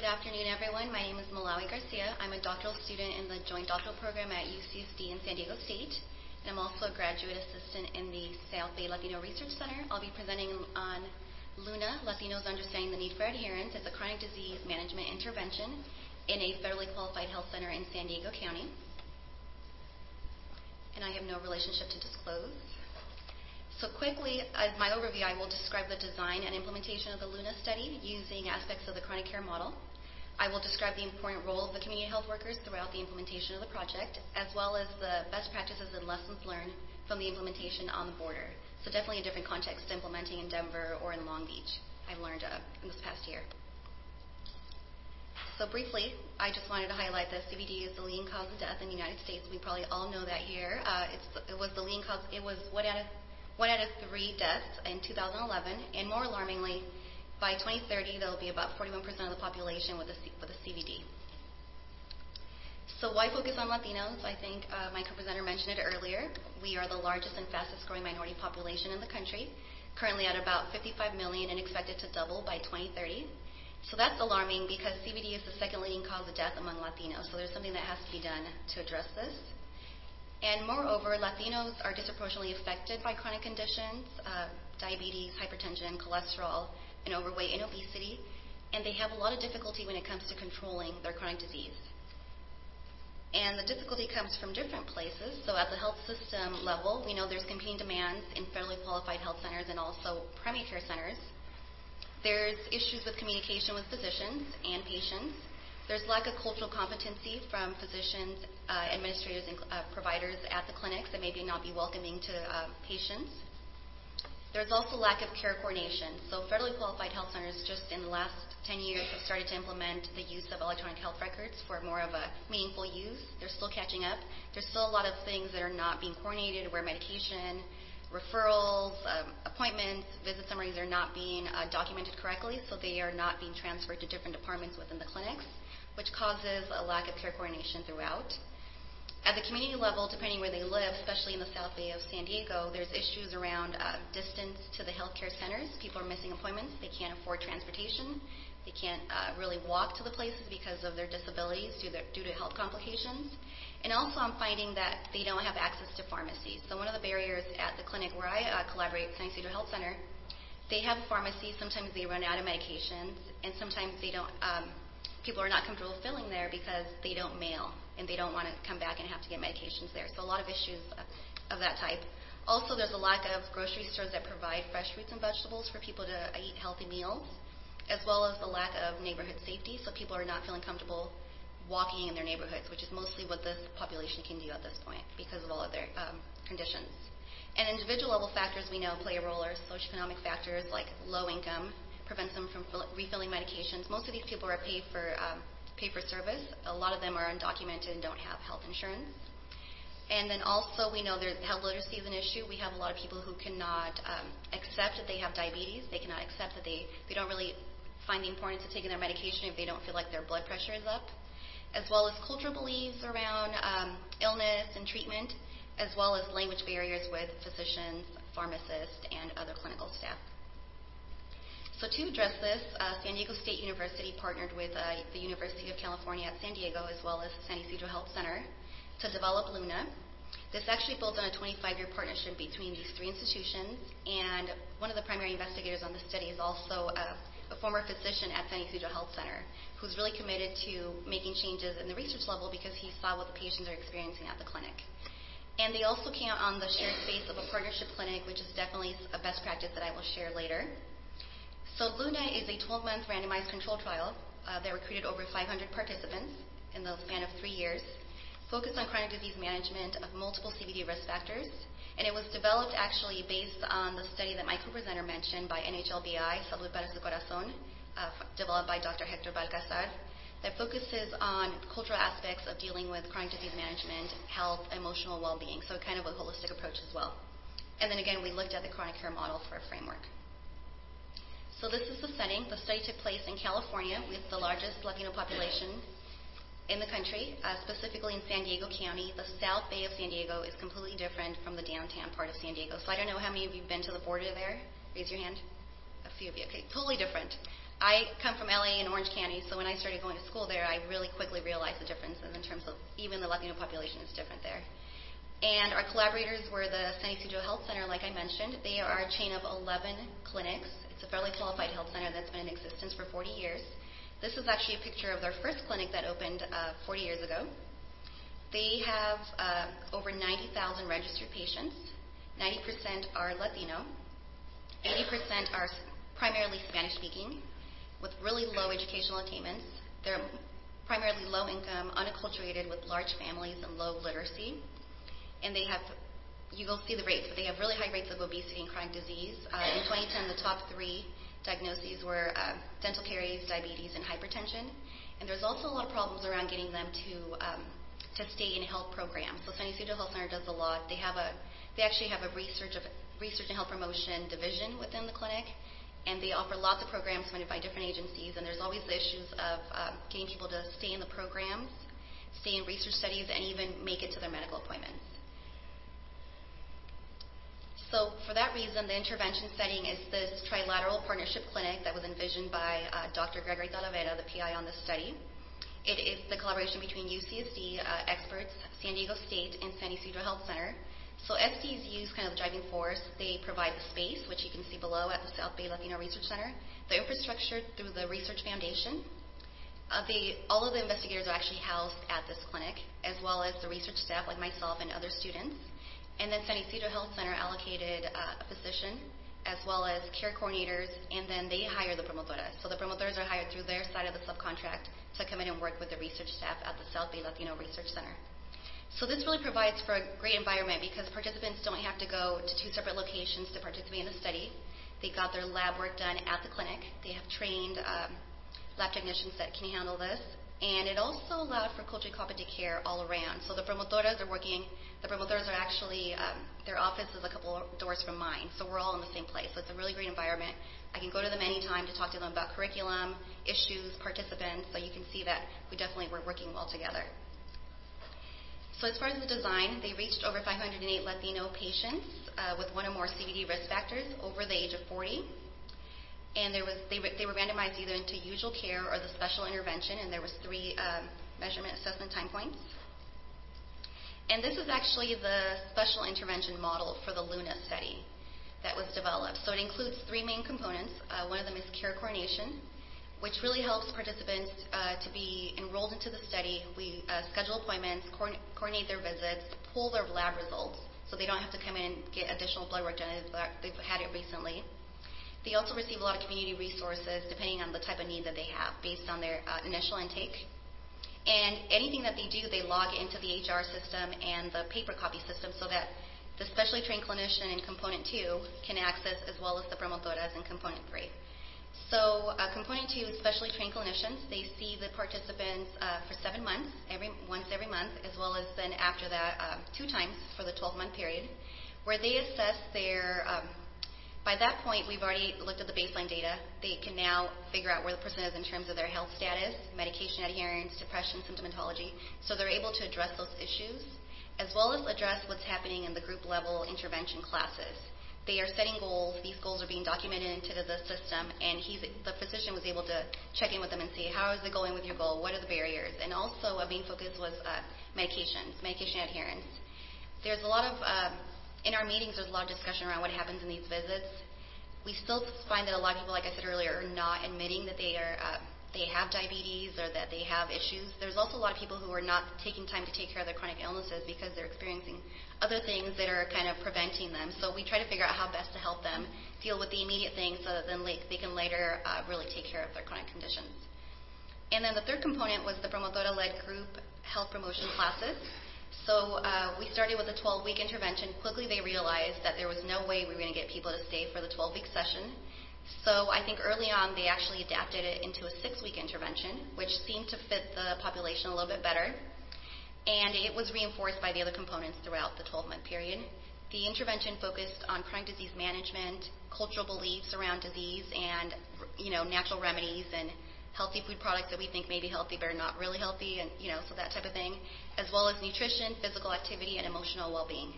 Good afternoon, everyone. My name is Malawi Garcia. I'm a doctoral student in the Joint Doctoral Program at UCSD in San Diego State, and I'm also a graduate assistant in the South Bay Latino Research Center. I'll be presenting on LUNA, Latinos Understanding the Need for Adherence as a Chronic Disease Management Intervention in a Federally Qualified Health Center in San Diego County. And I have no relationship to disclose. So quickly, as my overview, I will describe the design and implementation of the LUNA study using aspects of the chronic care model. I will describe the important role of the community health workers throughout the implementation of the project, as well as the best practices and lessons learned from the implementation on the border. So definitely a different context to implementing in Denver or in Long Beach, I've learned in this past year. So briefly, I just wanted to highlight that CVD is the leading cause of death in the United States. We probably all know that here. It was the leading cause. It was one out of 3 deaths in 2011, and more alarmingly, by 2030, there will be about 41% of the population with a CVD. So why focus on Latinos? I think my co-presenter mentioned it earlier. We are the largest and fastest growing minority population in the country, currently at about 55 million and expected to double by 2030. So that's alarming because CVD is the second leading cause of death among Latinos, so there's something that has to be done to address this. And moreover, Latinos are disproportionately affected by chronic conditions, diabetes, hypertension, cholesterol, and overweight and obesity, and they have a lot of difficulty when it comes to controlling their chronic disease. And the difficulty comes from different places. So at the health system level, we know there's competing demands in federally qualified health centers and also primary care centers. There's issues with communication with physicians and patients. There's lack of cultural competency from physicians, administrators, and providers at the clinics that maybe not be welcoming to patients. There's also lack of care coordination. So federally qualified health centers just in the last 10 years have started to implement the use of electronic health records for more of a meaningful use. They're still catching up. There's still a lot of things that are not being coordinated where medication, referrals, appointments, visit summaries are not being documented correctly, so they are not being transferred to different departments within the clinics, which causes a lack of care coordination throughout. At the community level, depending where they live, especially in the South Bay of San Diego, there's issues around distance to the healthcare centers. People are missing appointments. They can't afford transportation. They can't really walk to the places because of their disabilities due to health complications. And also I'm finding that they don't have access to pharmacies. So one of the barriers at the clinic where I collaborate, San Ysidro Health Center, they have a pharmacy. Sometimes they run out of medications, and sometimes they don't. People are not comfortable filling there because they don't mail, and they don't want to come back and have to get medications there. So a lot of issues of that type. Also, there's a lack of grocery stores that provide fresh fruits and vegetables for people to eat healthy meals, as well as the lack of neighborhood safety. So people are not feeling comfortable walking in their neighborhoods, which is mostly what this population can do at this point because of all of their conditions. And individual level factors we know play a role are socioeconomic factors like low income, prevents them from refilling medications. Most of these people are paid for service. A lot of them are undocumented and don't have health insurance. And then also we know that health literacy is an issue. We have a lot of people who cannot accept that they have diabetes. They cannot accept that they don't really find the importance of taking their medication if they don't feel like their blood pressure is up, as well as cultural beliefs around illness and treatment, as well as language barriers with physicians, pharmacists, and other clinical staff. So to address this, San Diego State University partnered with the University of California at San Diego, as well as San Ysidro Health Center, to develop LUNA. This actually builds on a 25-year partnership between these 3 institutions, and one of the primary investigators on the study is also a former physician at San Ysidro Health Center, who's really committed to making changes in the research level because he saw what the patients are experiencing at the clinic. And they also count on the shared space of a partnership clinic, which is definitely a best practice that I will share later. So LUNA is a 12-month randomized control trial that recruited over 500 participants in the span of 3 years, focused on chronic disease management of multiple CVD risk factors. And it was developed actually based on the study that my co-presenter mentioned by NHLBI, Salud para su Corazón, developed by Dr. Hector Balcazar, that focuses on cultural aspects of dealing with chronic disease management, health, emotional well-being, so kind of a holistic approach as well. And then again, we looked at the chronic care model for a framework. So this is the setting. The study took place in California with the largest Latino population in the country, specifically in San Diego County. The South Bay of San Diego is completely different from the downtown part of San Diego. So I don't know how many of you have been to the border there. Raise your hand. A few of you. Okay, totally different. I come from LA and Orange County, so when I started going to school there, I really quickly realized the differences in terms of even the Latino population is different there. And our collaborators were the San Ysidro Health Center, like I mentioned. They are a chain of 11 clinics. It's a fairly qualified health center that's been in existence for 40 years. This is actually a picture of their first clinic that opened 40 years ago. They have over 90,000 registered patients. 90% are Latino. 80% are primarily Spanish-speaking, with really low educational attainments. They're primarily low income, unacculturated, with large families and low literacy. And they have, you will see the rates, but they have really high rates of obesity and chronic disease. In 2010, the top 3 diagnoses were dental caries, diabetes, and hypertension. And there's also a lot of problems around getting them to stay in health programs. So San Ysidro Health Center does a lot. They actually have a research and health promotion division within the clinic, and they offer lots of programs funded by different agencies. And there's always the issues of getting people to stay in the programs, stay in research studies, and even make it to their medical appointments. So for that reason, the intervention setting is this trilateral partnership clinic that was envisioned by Dr. Gregory Talavera, the PI on this study. It is the collaboration between UCSD experts, San Diego State, and San Ysidro Health Center. So SDs kind of the driving force. They provide the space, which you can see below at the South Bay Latino Research Center, the infrastructure through the Research Foundation. All of the investigators are actually housed at this clinic, as well as the research staff like myself and other students. And then San Ysidro Health Center allocated a physician as well as care coordinators, and then they hire the promotoras. So the promotoras are hired through their side of the subcontract to come in and work with the research staff at the South Bay Latino Research Center. So this really provides for a great environment because participants don't have to go to 2 separate locations to participate in the study. They got their lab work done at the clinic. They have trained lab technicians that can handle this. And it also allowed for culturally competent care all around. So the promotoras are actually, their office is a couple of doors from mine. So we're all in the same place. So it's a really great environment. I can go to them anytime to talk to them about curriculum, issues, participants. So you can see that we definitely were working well together. So as far as the design, they reached over 508 Latino patients with 1 or more CVD risk factors over the age of 40. And they were randomized either into usual care or the special intervention, and there was 3 measurement assessment time points. And this is actually the special intervention model for the LUNA study that was developed. So it includes 3 main components. One of them is care coordination, which really helps participants to be enrolled into the study. We schedule appointments, coordinate their visits, pull their lab results, so they don't have to come in and get additional blood work done if they've had it recently. They also receive a lot of community resources depending on the type of need that they have based on their initial intake. And anything that they do, they log into the HR system and the paper copy system so that the specially trained clinician in Component 2 can access as well as the promotoras in Component 3. So Component 2 is specially trained clinicians. They see the participants for 7 months, once every month, as well as then after that 2 times for the 12-month period, where they assess their by that point, we've already looked at the baseline data. They can now figure out where the person is in terms of their health status, medication adherence, depression, symptomatology. So they're able to address those issues, as well as address what's happening in the group level intervention classes. They are setting goals. These goals are being documented into the system, and the physician was able to check in with them and see, how is it going with your goal? What are the barriers? And also a main focus was medication adherence. There's a lot of in our meetings, there's a lot of discussion around what happens in these visits. We still find that a lot of people, like I said earlier, are not admitting that they have diabetes or that they have issues. There's also a lot of people who are not taking time to take care of their chronic illnesses because they're experiencing other things that are kind of preventing them. So we try to figure out how best to help them deal with the immediate things so that then they can later really take care of their chronic conditions. And then the third component was the promotora-led group health promotion classes. So we started with a 12-week intervention. Quickly they realized that there was no way we were going to get people to stay for the 12-week session. So I think early on they actually adapted it into a 6-week intervention, which seemed to fit the population a little bit better. And it was reinforced by the other components throughout the 12-month period. The intervention focused on chronic disease management, cultural beliefs around disease, and natural remedies and healthy food products that we think may be healthy but are not really healthy, and so that type of thing, as well as nutrition, physical activity, and emotional well-being.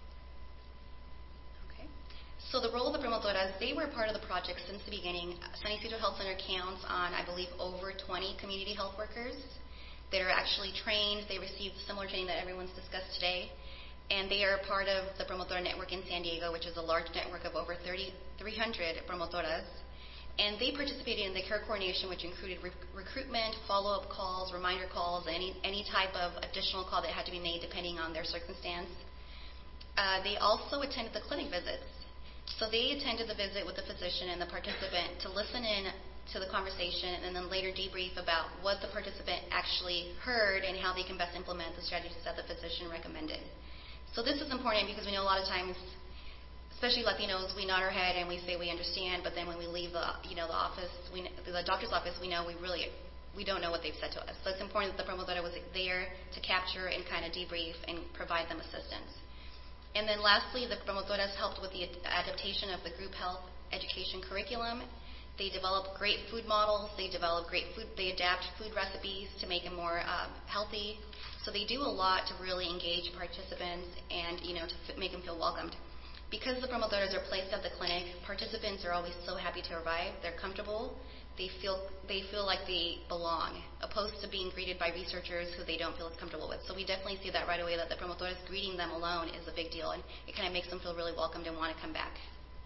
Okay. So the role of the promotoras, they were part of the project since the beginning. San San Isidro Health Center counts on, I believe, over 20 community health workers that are actually trained. They receive similar training that everyone's discussed today. And they are part of the Promotora Network in San Diego, which is a large network of over 300 promotoras. And they participated in the care coordination, which included recruitment, follow-up calls, reminder calls, any type of additional call that had to be made depending on their circumstance. They also attended the clinic visits. So they attended the visit with the physician and the participant to listen in to the conversation and then later debrief about what the participant actually heard and how they can best implement the strategies that the physician recommended. So this is important because we know a lot of times, especially Latinos, we nod our head and we say we understand, but then when we leave the office, the doctor's office, we know we don't know what they've said to us. So it's important that the promotora was there to capture and kind of debrief and provide them assistance. And then lastly, the promotoras helped with the adaptation of the group health education curriculum. They develop great food models. They adapt food recipes to make them more healthy. So they do a lot to really engage participants and to make them feel welcomed. Because the promotoras are placed at the clinic, participants are always so happy to arrive. They're comfortable. They feel like they belong, opposed to being greeted by researchers who they don't feel as comfortable with. So we definitely see that right away, that the promotoras greeting them alone is a big deal, and it kind of makes them feel really welcomed and want to come back.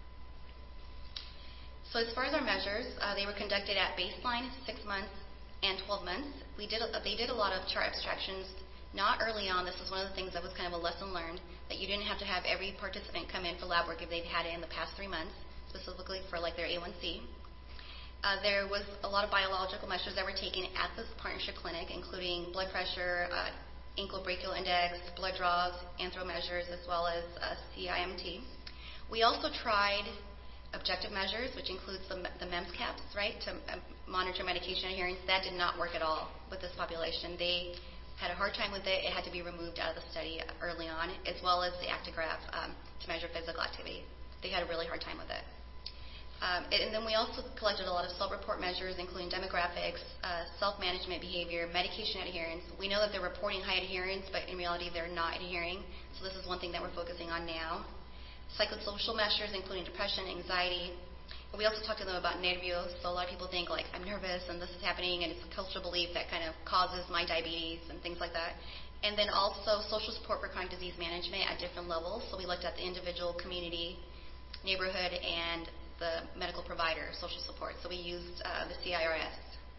So as far as our measures, they were conducted at baseline, 6 months, and 12 months. They did a lot of chart abstractions, not early on. This is one of the things that was kind of a lesson learned, that you didn't have to have every participant come in for lab work if they've had it in the past 3 months, specifically for like their A1C. There was a lot of biological measures that were taken at this partnership clinic, including blood pressure, ankle brachial index, blood draws, anthro measures, as well as CIMT. We also tried objective measures, which includes the MEMS caps, right, to monitor medication adherence. That did not work at all with this population. They had a hard time with it. It had to be removed out of the study early on, as well as the actigraph to measure physical activity. They had a really hard time with it. And then we also collected a lot of self-report measures, including demographics, self-management behavior, medication adherence. We know that they're reporting high adherence, but in reality they're not adhering. So this is one thing that we're focusing on now. Psychosocial measures, including depression, anxiety. But we also talked to them about nervios. So a lot of people think, like, I'm nervous and this is happening, and it's a cultural belief that kind of causes my diabetes and things like that. And then also social support for chronic disease management at different levels. So we looked at the individual, community, neighborhood, and the medical provider social support. So we used the CIRS.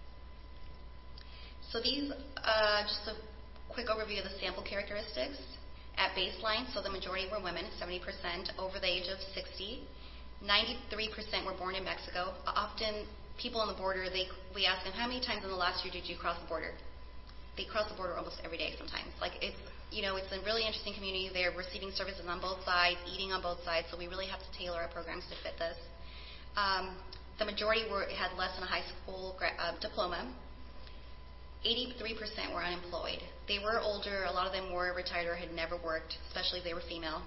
So these, just a quick overview of the sample characteristics at baseline. So the majority were women, 70% over the age of 60. 93% were born in Mexico. Often people on the border, we ask them, how many times in the last year did you cross the border? They cross the border almost every day sometimes. Like it's a really interesting community. They're receiving services on both sides, eating on both sides, so we really have to tailor our programs to fit this. The majority had less than a high school diploma. 83% were unemployed. They were older. A lot of them were retired or had never worked, especially if they were female.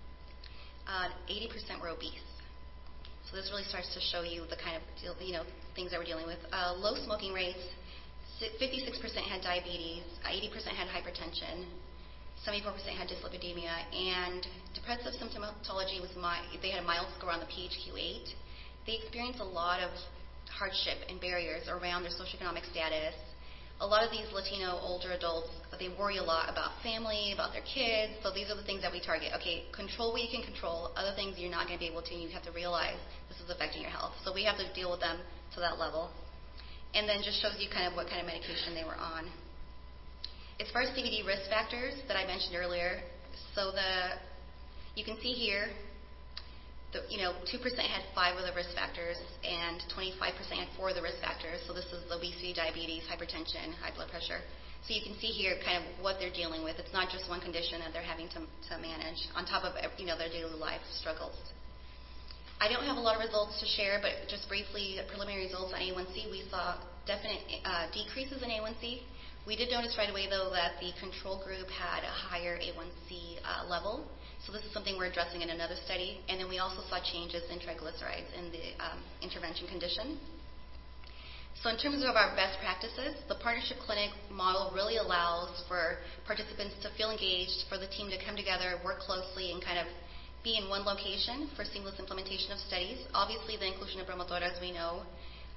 80% were obese. So this really starts to show you the kind of things that we're dealing with. Low smoking rates. 56% had diabetes. 80% had hypertension. 74% had dyslipidemia. And depressive symptomatology was they had a mild score on the PHQ-8. They experienced a lot of hardship and barriers around their socioeconomic status. A lot of these Latino older adults, they worry a lot about family, about their kids. So these are the things that we target. Okay, control what you can control. Other things you're not going to be able to, and you have to realize this is affecting your health. So we have to deal with them to that level. And then just shows you kind of what kind of medication they were on. As far as CVD risk factors that I mentioned earlier, so you can see here, 2% had 5 of the risk factors, and 25% had 4 of the risk factors. So this is obesity, diabetes, hypertension, high blood pressure. So you can see here kind of what they're dealing with. It's not just one condition that they're having to manage on top of their daily life struggles. I don't have a lot of results to share, but just briefly, preliminary results on A1C, we saw definite decreases in A1C. We did notice right away, though, that the control group had a higher A1C level. So this is something we're addressing in another study. And then we also saw changes in triglycerides in the intervention condition. So in terms of our best practices, the partnership clinic model really allows for participants to feel engaged, for the team to come together, work closely, and kind of be in one location for seamless implementation of studies. Obviously, the inclusion of promotoras, we know,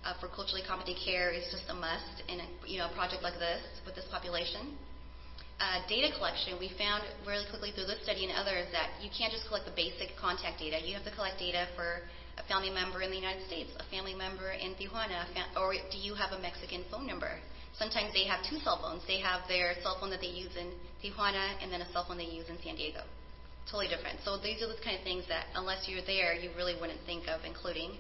for culturally competent care is just a must in a project like this with this population. Data collection, we found really quickly through this study and others that you can't just collect the basic contact data. You have to collect data for a family member in the United States, a family member in Tijuana, or do you have a Mexican phone number? Sometimes they have two cell phones. They have their cell phone that they use in Tijuana and then a cell phone they use in San Diego. Totally different. So these are the kind of things that unless you're there, you really wouldn't think of including.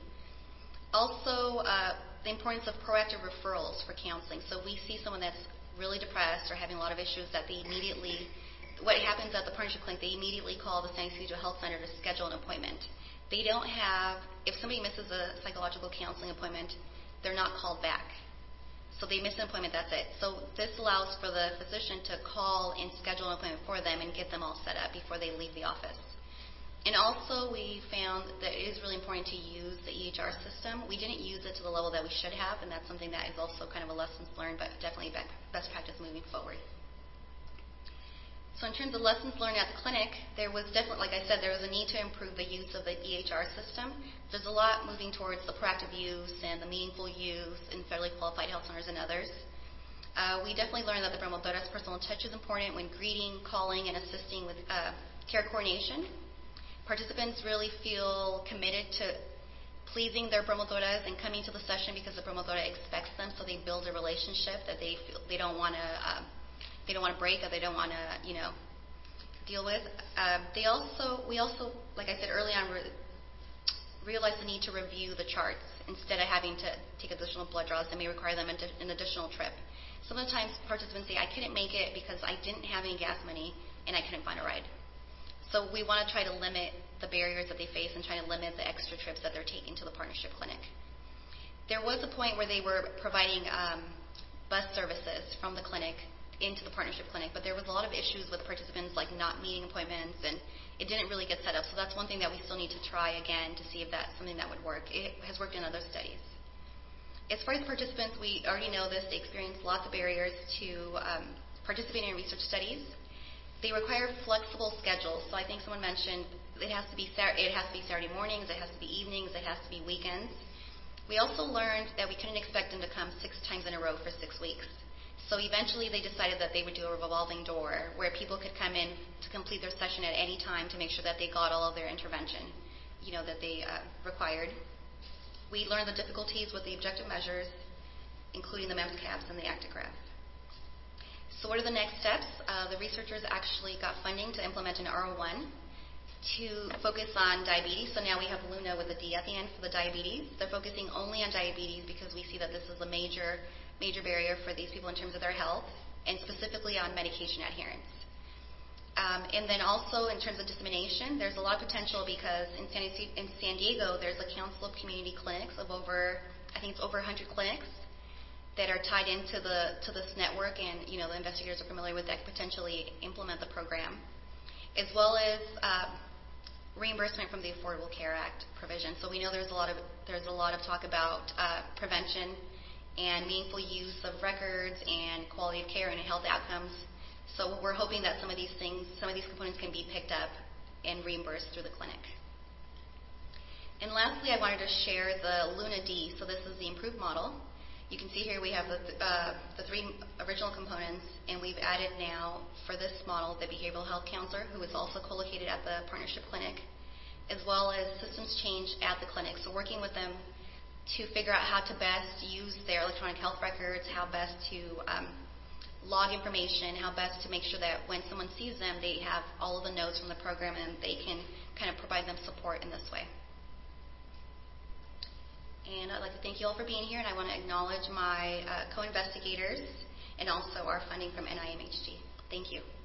Also, the importance of proactive referrals for counseling. So we see someone that's really depressed or having a lot of issues that they immediately, what happens at the partnership clinic, they immediately call the San Ysidro Health Center to schedule an appointment. They don't have, if somebody misses a psychological counseling appointment, they're not called back. So they miss an appointment, that's it. So this allows for the physician to call and schedule an appointment for them and get them all set up before they leave the office. And also we found that it is really important to use the EHR system. We didn't use it to the level that we should have, and that's something that is also kind of a lessons learned, but definitely best practice moving forward. So in terms of lessons learned at the clinic, there was definitely, like I said, there was a need to improve the use of the EHR system. There's a lot moving towards the proactive use and the meaningful use in federally qualified health centers and others. We definitely learned that the promotora's personal touch is important when greeting, calling, and assisting with care coordination. Participants really feel committed to pleasing their promotoras and coming to the session because the promotora expects them, so they build a relationship that they feel they don't want to break or they don't want to deal with. We also, like I said early on, realized the need to review the charts instead of having to take additional blood draws that may require them an additional trip. Sometimes participants say, I couldn't make it because I didn't have any gas money and I couldn't find a ride. So we want to try to limit the barriers that they face and try to limit the extra trips that they're taking to the partnership clinic. There was a point where they were providing bus services from the clinic into the partnership clinic, but there was a lot of issues with participants like not meeting appointments, and it didn't really get set up. So that's one thing that we still need to try again to see if that's something that would work. It has worked in other studies. As far as participants, we already know this. They experience lots of barriers to participating in research studies. They require flexible schedules. So I think someone mentioned it has to be Saturday mornings, it has to be evenings, it has to be weekends. We also learned that we couldn't expect them to come 6 times in a row for 6 weeks. So eventually they decided that they would do a revolving door where people could come in to complete their session at any time to make sure that they got all of their intervention, that they required. We learned the difficulties with the objective measures, including the MEMS caps and the actigraph. So what are the next steps? The researchers actually got funding to implement an R01 to focus on diabetes. So now we have LUNA with a D at the end for the diabetes. They're focusing only on diabetes because we see that this is a major barrier for these people in terms of their health, and specifically on medication adherence. And then also in terms of dissemination, there's a lot of potential because in San Diego, there's a council of community clinics of over 100 clinics that are tied into this network, and the investigators are familiar with that, potentially implement the program, as well as reimbursement from the Affordable Care Act provision. So we know there's a lot of talk about prevention and meaningful use of records and quality of care and health outcomes. So we're hoping that some of these components can be picked up and reimbursed through the clinic. And lastly, I wanted to share the LUNA D. So this is the improved model. You can see here we have the 3 original components, and we've added now for this model the behavioral health counselor, who is also co-located at the partnership clinic, as well as systems change at the clinic. So working with them to figure out how to best use their electronic health records, how best to log information, how best to make sure that when someone sees them, they have all of the notes from the program and they can kind of provide them support in this way. And I'd like to thank you all for being here, and I want to acknowledge my co-investigators and also our funding from NIMHG. Thank you.